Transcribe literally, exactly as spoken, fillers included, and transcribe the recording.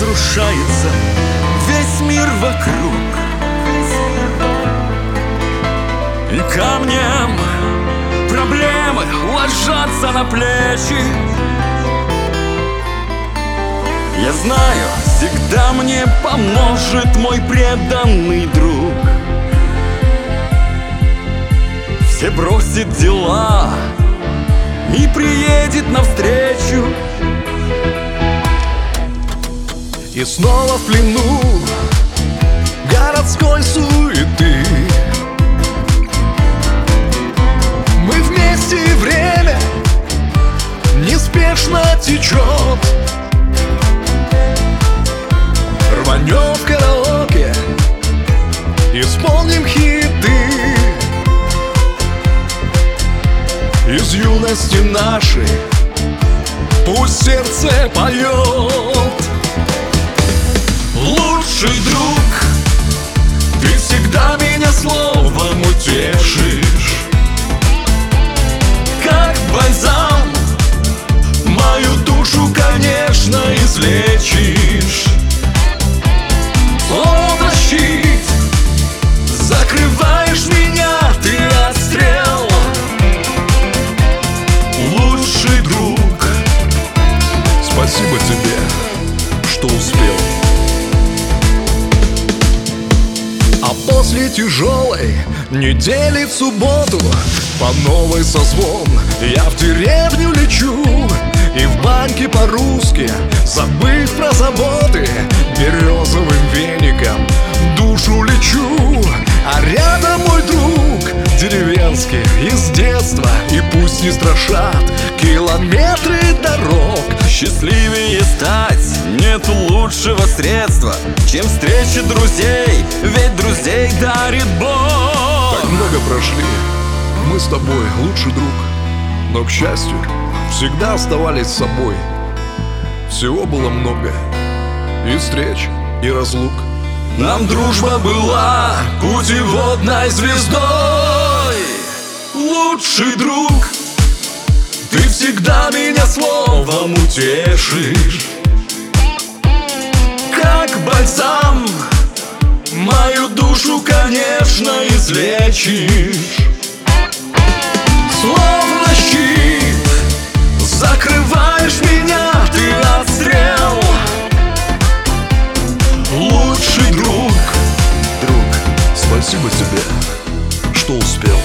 разрушается весь мир вокруг, и камнем проблемы ложатся на плечи. Я знаю, всегда мне поможет мой преданный друг. Все бросит дела и приедет навстречу. И снова в плену городской суеты мы вместе, и время неспешно течет. Рванем в караоке, исполним хиты из юности нашей, пусть сердце поет. Лучший друг, ты всегда меня словом утешишь, как бальзам мою душу, конечно, излечишь. Словно щит закрываешь меня ты от стрел. Лучший друг, спасибо тебе, что успел. А после тяжелой недели в субботу по новой созвон я в деревню лечу, и в баньке по-русски, забыв про заботы, березовым веником душу лечу. А рядом мой друг деревенский из детства, и пусть не страшат километры дорог. счастливее стать нет лучшего средства, чем встреча друзей, ведь друзей дарит Бог. Так много прошли мы с тобой, лучший друг, но, к счастью, всегда оставались собой. Всего было много, и встреч, и разлук. Нам дружба была путеводной звездой. Лучший друг, ты всегда меня словом утешишь, как бальзам мою душу, конечно, излечишь. Словно щит закрываешь меня ты от стрел. Лучший друг, Друг, спасибо тебе, что успел.